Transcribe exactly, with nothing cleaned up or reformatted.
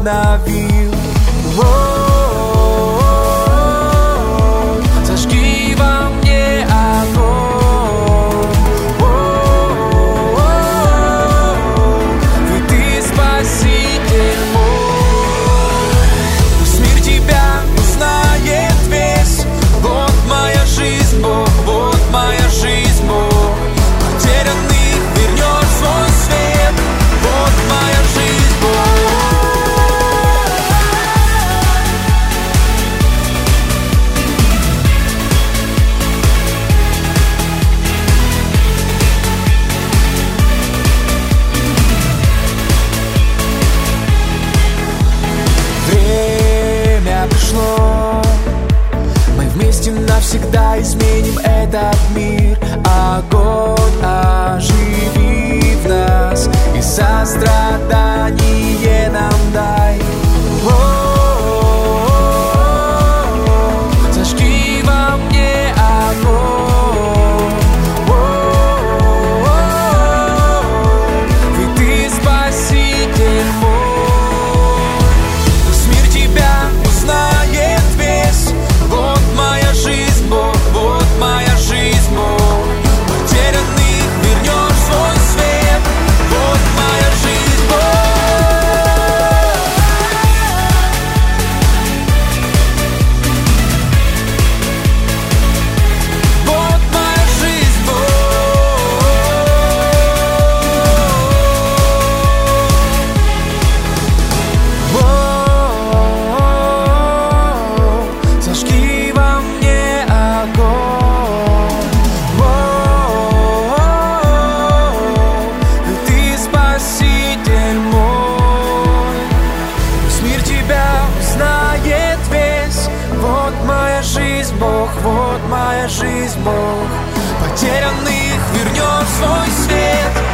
обновил. О-о-о-о, зажги во мне огонь. О-о-о-о, ведь ты спаситель мой. Пусть мир тебя узнает весь. Вот моя жизнь, Бог, вот моя жизнь, Бог. Потерянных вернешь свой свет. Вот моя жизнь, Бог. Время пришло, мы вместе навсегда изменим этот мир. Огонь оживи в нас и сострадание нам дай. О-о-о-о, зажги во мне огонь. О-о-о-о, ведь ты спаситель мой. Пусть мир тебя узнает весь. Вот моя жизнь, Бог, вот моя жизнь, Бог. Потерянных вернешь свой свет. Вот моя жизнь, Бог. Вот моя жизнь, Бог. О-о-о-о, зажги во мне огонь. О-о-о-о, ведь ты спаситель мой. Пусть мир тебя узнает весь. Вот моя жизнь, Бог, вот моя жизнь, Бог. Потерянных вернешь свой свет.